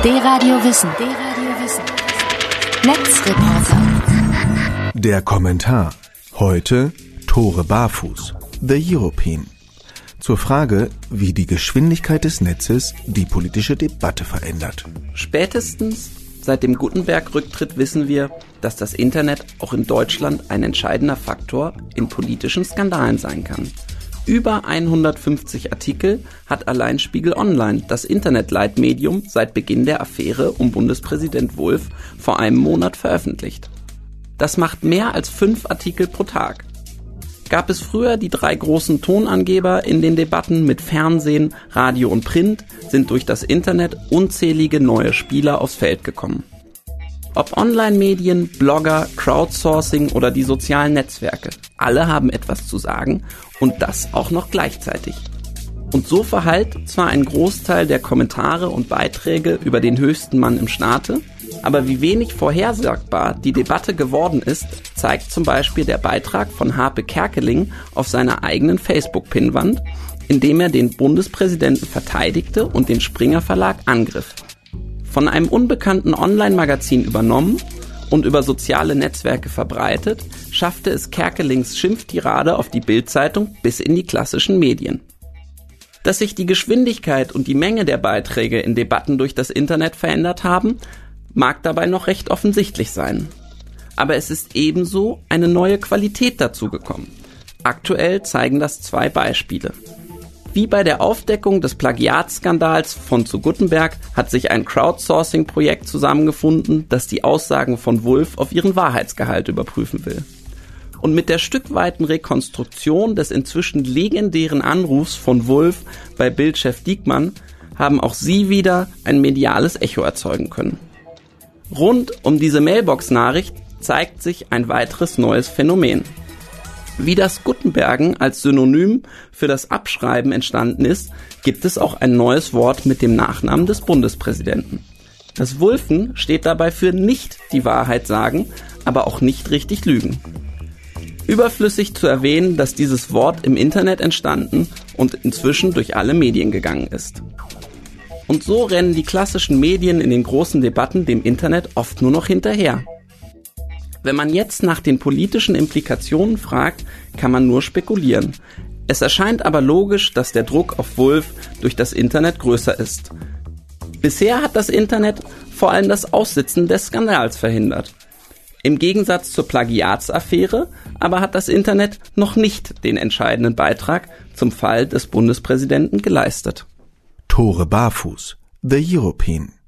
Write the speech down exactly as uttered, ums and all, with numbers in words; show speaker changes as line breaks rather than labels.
D-Radio Wissen. D-Radio Wissen. Netzreporter.
Der Kommentar. Heute Tore Barfuß. The European. Zur Frage, wie die Geschwindigkeit des Netzes die politische Debatte verändert.
Spätestens seit dem Gutenberg-Rücktritt wissen wir, dass das Internet auch in Deutschland ein entscheidender Faktor in politischen Skandalen sein kann. Über hundertfünfzig Artikel hat allein Spiegel Online, das Internetleitmedium, seit Beginn der Affäre um Bundespräsident Wulff vor einem Monat veröffentlicht. Das macht mehr als fünf Artikel pro Tag. Gab es früher die drei großen Tonangeber in den Debatten mit Fernsehen, Radio und Print, sind durch das Internet unzählige neue Spieler aufs Feld gekommen. Ob Online-Medien, Blogger, Crowdsourcing oder die sozialen Netzwerke, alle haben etwas zu sagen und das auch noch gleichzeitig. Und so verhallt zwar ein Großteil der Kommentare und Beiträge über den höchsten Mann im Staate, aber wie wenig vorhersagbar die Debatte geworden ist, zeigt zum Beispiel der Beitrag von Harpe Kerkeling auf seiner eigenen Facebook-Pinnwand, in dem er den Bundespräsidenten verteidigte und den Springer Verlag angriff. Von einem unbekannten Online-Magazin übernommen und über soziale Netzwerke verbreitet, schaffte es Kerkelings Schimpftirade auf die Bild-Zeitung bis in die klassischen Medien. Dass sich die Geschwindigkeit und die Menge der Beiträge in Debatten durch das Internet verändert haben, mag dabei noch recht offensichtlich sein. Aber es ist ebenso eine neue Qualität dazugekommen. Aktuell zeigen das zwei Beispiele. Wie bei der Aufdeckung des Plagiatskandals von zu Gutenberg hat sich ein Crowdsourcing-Projekt zusammengefunden, das die Aussagen von Wulff auf ihren Wahrheitsgehalt überprüfen will. Und mit der stückweiten Rekonstruktion des inzwischen legendären Anrufs von Wulff bei Bild-Chef Diekmann haben auch sie wieder ein mediales Echo erzeugen können. Rund um diese Mailbox-Nachricht zeigt sich ein weiteres neues Phänomen. Wie das Gutenbergen als Synonym für das Abschreiben entstanden ist, gibt es auch ein neues Wort mit dem Nachnamen des Bundespräsidenten. Das Wulffen steht dabei für nicht die Wahrheit sagen, aber auch nicht richtig lügen. Überflüssig zu erwähnen, dass dieses Wort im Internet entstanden und inzwischen durch alle Medien gegangen ist. Und so rennen die klassischen Medien in den großen Debatten dem Internet oft nur noch hinterher. Wenn man jetzt nach den politischen Implikationen fragt, kann man nur spekulieren. Es erscheint aber logisch, dass der Druck auf Wulff durch das Internet größer ist. Bisher hat das Internet vor allem das Aussitzen des Skandals verhindert. Im Gegensatz zur Plagiatsaffäre aber hat das Internet noch nicht den entscheidenden Beitrag zum Fall des Bundespräsidenten geleistet.
Tore Barfuß. The European.